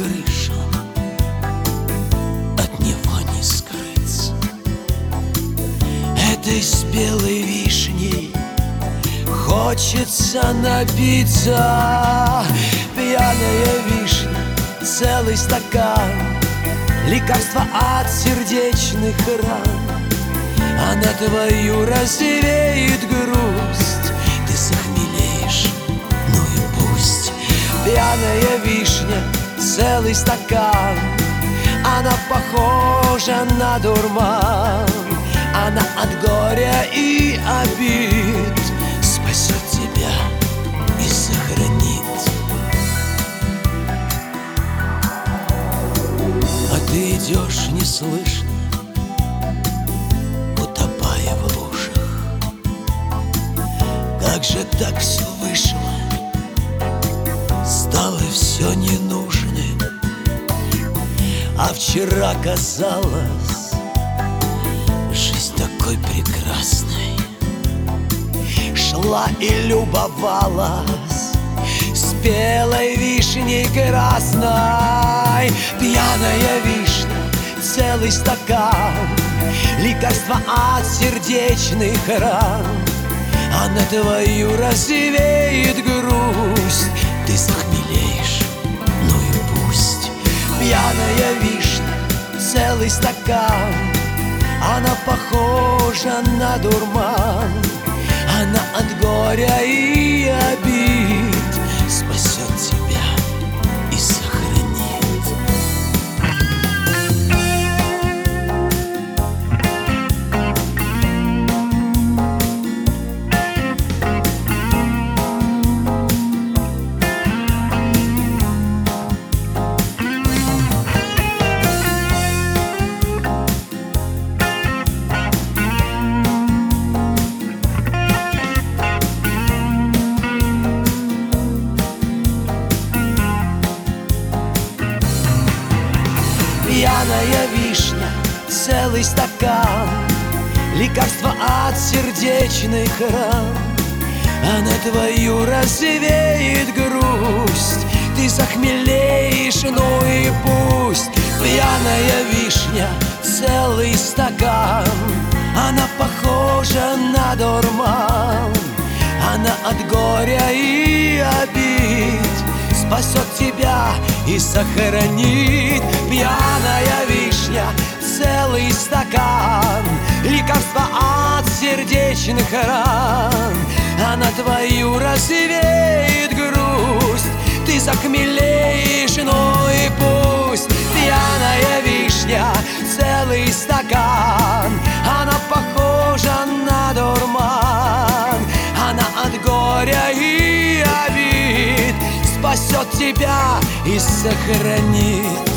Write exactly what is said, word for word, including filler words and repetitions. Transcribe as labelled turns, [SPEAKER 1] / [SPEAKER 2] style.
[SPEAKER 1] крышу, от него не скрыться. Этой спелой вишней хочется напиться. Пьяная вишня, целый стакан, лекарство от сердечных ран. Она твою развеет грусть, ты захмелеешь, ну и пусть. Пьяная вишня, целый стакан, она похожа на дурман. Она от горя и обид спасет тебя и сохранит. А ты идешь неслышно, утопая в лужах. Как же так все вышло? Стало все ненужным. А вчера казалось, жизнь такой прекрасной. Шла и любовалась спелой вишней красной. Пьяная вишня, целый стакан, лекарство от сердечных ран. Она твою развеет грусть, ты захмелеешь, ну и пусть. Пьяная вишня, целый стакан, она похожа на дурман. Она от горя и обид спасет тебя и сохранит. Пьяная вишня, целый стакан, лекарство от сердечных ран. Она твою развеет грусть, ты захмелеешь, ну и пусть. Пьяная вишня, целый стакан, она похожа на дурман. Она от горя и обид спасет тебя и сохранит. Пьяная вишня, целый стакан, лекарство от сердечных ран. Она твою развеет грусть, ты захмелеешь, ну и пусть. Пьяная вишня, целый стакан, она похожа на дурман. Она от горя и обид спасет тебя и сохранит.